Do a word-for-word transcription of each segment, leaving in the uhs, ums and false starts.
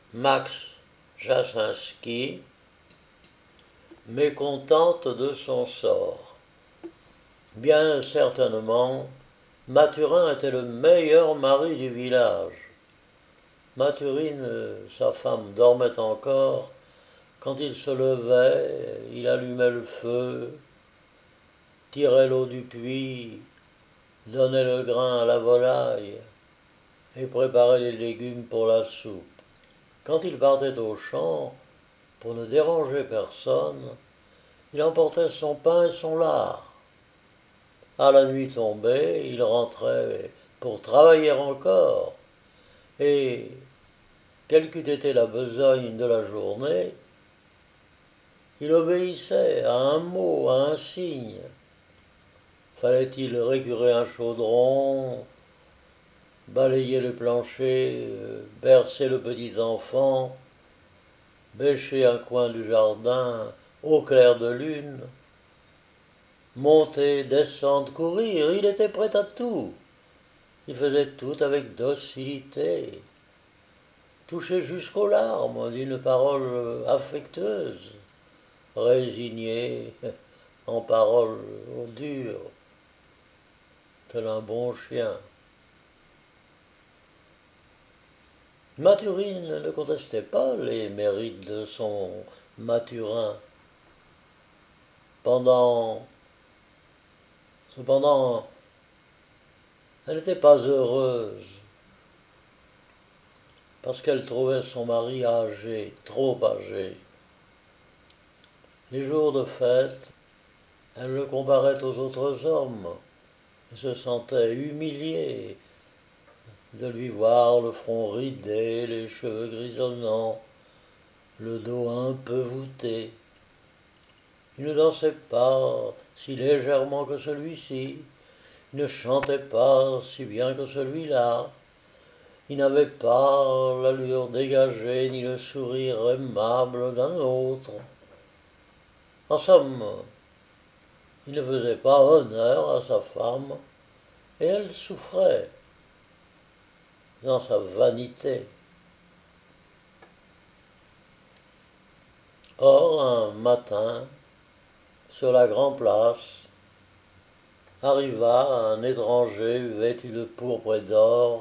Max Jasinski, mécontente de son sort. Bien certainement, Mathurin était le meilleur mari du village. Mathurine, sa femme, dormait encore. Quand il se levait, il allumait le feu, tirait l'eau du puits, donnait le grain à la volaille et préparait les légumes pour la soupe. Quand il partait au champ, pour ne déranger personne, il emportait son pain et son lard. À la nuit tombée, il rentrait pour travailler encore, et quelle qu'eût été la besogne de la journée, il obéissait à un mot, à un signe. Fallait-il récurer un chaudron, balayer le plancher, bercer le petit enfant, bêcher un coin du jardin au clair de lune, monter, descendre, courir, il était prêt à tout. Il faisait tout avec docilité, touché jusqu'aux larmes d'une parole affectueuse, résigné en paroles dures, tel un bon chien. Mathurine ne contestait pas les mérites de son Mathurin. Pendant... Cependant, elle n'était pas heureuse, parce qu'elle trouvait son mari âgé, trop âgé. Les jours de fête, elle le comparait aux autres hommes et se sentait humiliée de lui voir le front ridé, les cheveux grisonnants, le dos un peu voûté. Il ne dansait pas si légèrement que celui-ci, il ne chantait pas si bien que celui-là, il n'avait pas l'allure dégagée ni le sourire aimable d'un autre. En somme, il ne faisait pas honneur à sa femme, et elle souffrait dans sa vanité. Or, un matin, sur la grande place, arriva un étranger vêtu de pourpre et d'or,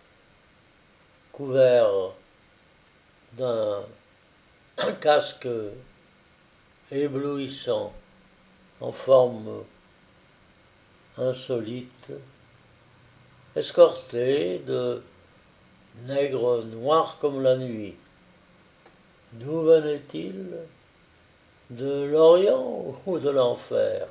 couvert d'un casque éblouissant en forme insolite, escorté de nègres noirs comme la nuit. D'où venait-il? De l'Orient ou de l'enfer?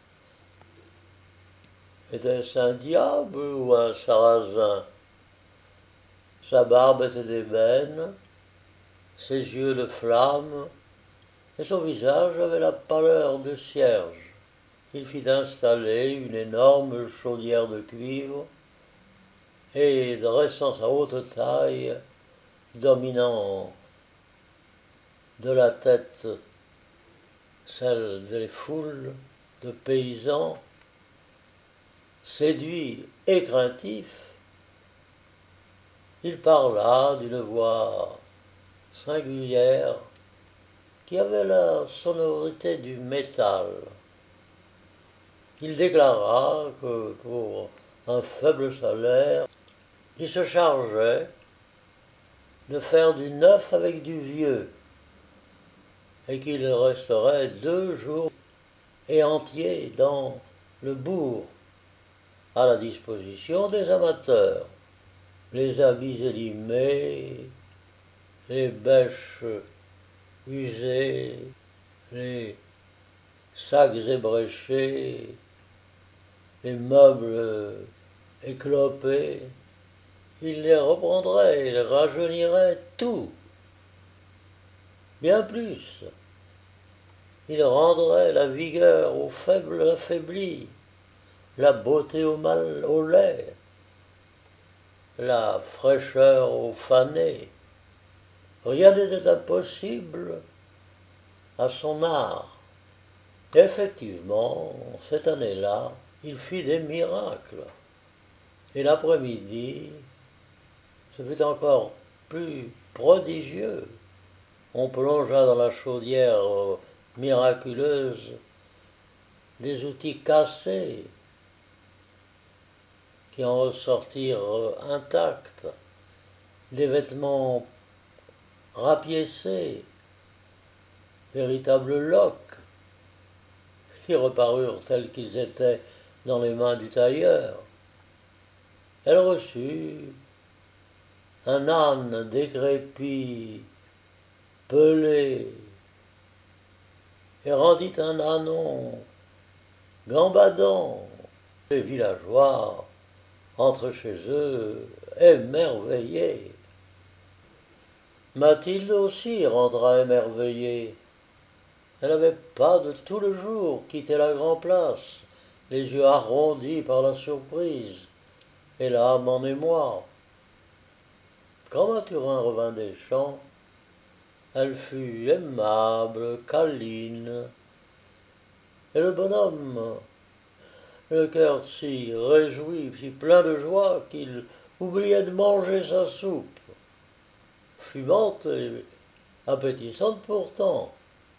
Était-ce un diable ou un sarrasin? Sa barbe était d'ébène, ses yeux de flamme, et son visage avait la pâleur de cierge. Il fit installer une énorme chaudière de cuivre, et dressant sa haute taille, dominant de la tête celle des foules de paysans, séduit et craintif, il parla d'une voix singulière qui avait la sonorité du métal. Il déclara que pour un faible salaire, il se chargeait de faire du neuf avec du vieux, et qu'il resterait deux jours et entiers dans le bourg, à la disposition des amateurs. Les habits élimés, les bêches usées, les sacs ébréchés, les meubles éclopés, il les reprendrait, il rajeunirait tout. Bien plus, il rendrait la vigueur aux faibles affaiblis, la beauté au mal au lait, la fraîcheur aux fanés. Rien n'était impossible à son art. Effectivement, cette année-là, il fit des miracles. Et l'après-midi, ce fut encore plus prodigieux. On plongea dans la chaudière euh, miraculeuse des outils cassés qui en ressortirent euh, intacts, des vêtements rapiécés, véritables loques, qui reparurent tels qu'ils étaient dans les mains du tailleur. Elle reçut un âne décrépit, pelé, et rendit un ânon gambadant. Les villageois entrent chez eux émerveillés. Mathilde aussi rentra émerveillée. Elle n'avait pas de tout le jour quitté la grand-place, les yeux arrondis par la surprise et l'âme en émoi. Quand Mathurin revint des champs, elle fut aimable, câline, et le bonhomme, le cœur si réjoui, si plein de joie, qu'il oubliait de manger sa soupe, fumante et appétissante pourtant.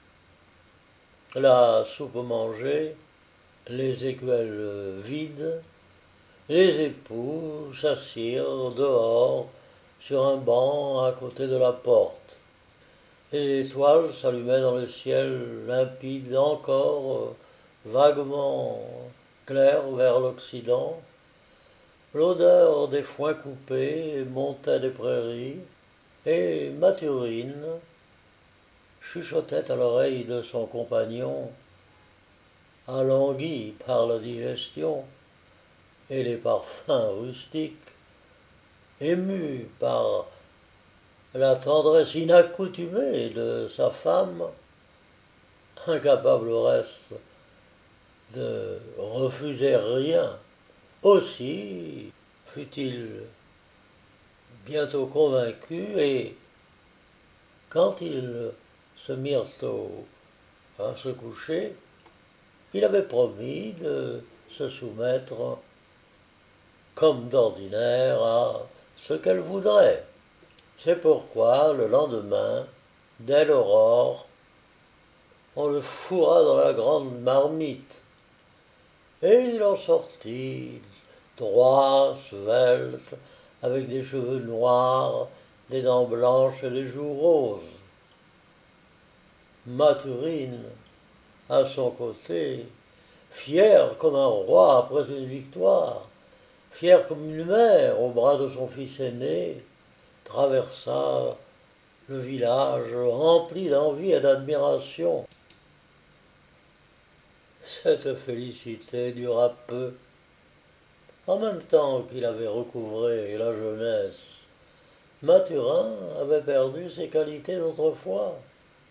La soupe mangée, les écuelles vides, les époux s'assirent dehors sur un banc à côté de la porte. Les étoiles s'allumaient dans le ciel limpide encore, vaguement clair vers l'Occident. L'odeur des foins coupés montait des prairies, et Mathurine chuchotait à l'oreille de son compagnon, alangui par la digestion et les parfums rustiques, ému par la tendresse inaccoutumée de sa femme, incapable au reste de refuser rien. Aussi fut-il bientôt convaincu, et quand ils se mirent au, à se coucher, il avait promis de se soumettre comme d'ordinaire à ce qu'elle voudrait. C'est pourquoi le lendemain, dès l'aurore, on le fourra dans la grande marmite, et il en sortit, droit, svelte, avec des cheveux noirs, des dents blanches et des joues roses. Mathurine, à son côté, fière comme un roi après une victoire, fière comme une mère au bras de son fils aîné, traversa le village rempli d'envie et d'admiration. Cette félicité dura peu. En même temps qu'il avait recouvré la jeunesse, Mathurin avait perdu ses qualités d'autrefois.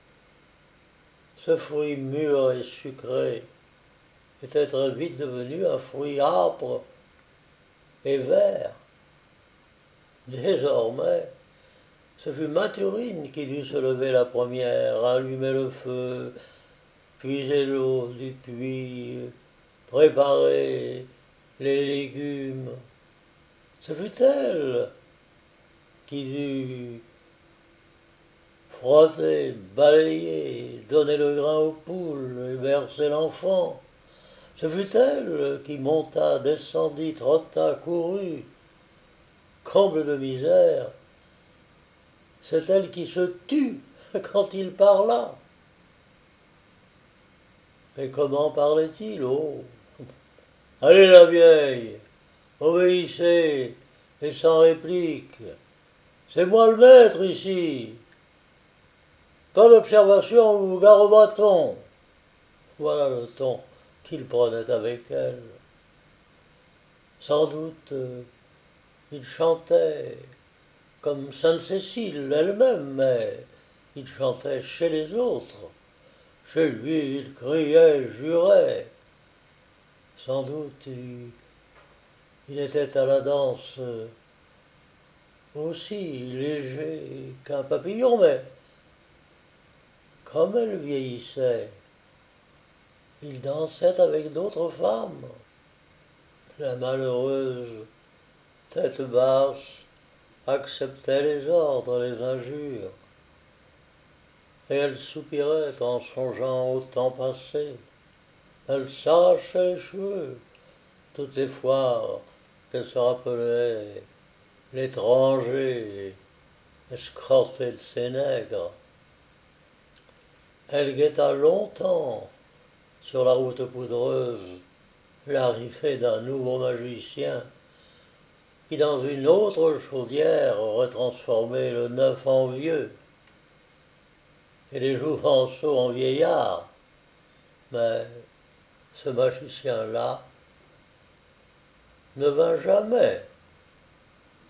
Ce fruit mûr et sucré était très vite devenu un fruit âpre et vert. Désormais, ce fut Mathurine qui dut se lever la première, allumer le feu, puiser l'eau du puits, préparer les légumes. Ce fut elle qui dut frotter, balayer, donner le grain aux poules et bercer l'enfant. Ce fut elle qui monta, descendit, trotta, courut. Comble de misère, c'est elle qui se tut quand il parla. Mais comment parlait-il? Oh, allez la vieille, obéissez, et sans réplique. C'est moi le maître ici. Pas d'observation ou gare au bâton. Voilà le ton qu'il prenait avec elle. Sans doute, euh, il chantait comme Sainte-Cécile elle-même, mais il chantait chez les autres. Chez lui, il criait, jurait. Sans doute, il, il était à la danse aussi léger qu'un papillon, mais comme elle vieillissait, il dansait avec d'autres femmes. La malheureuse, tête basse, acceptait les ordres, les injures, et elle soupirait en songeant au temps passé. Elle s'arrachait les cheveux toutes les fois qu'elle se rappelait l'étranger escorté de ses nègres. Elle guetta longtemps sur la route poudreuse l'arrivée d'un nouveau magicien qui, dans une autre chaudière, aurait transformé le neuf en vieux et les jouvenceaux en vieillards. Mais ce magicien-là ne vint jamais.